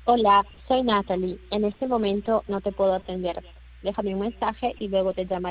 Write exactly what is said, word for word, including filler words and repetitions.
Hola, soy Natalie. En este momento no te puedo atender. Déjame un mensaje y luego te llamaré.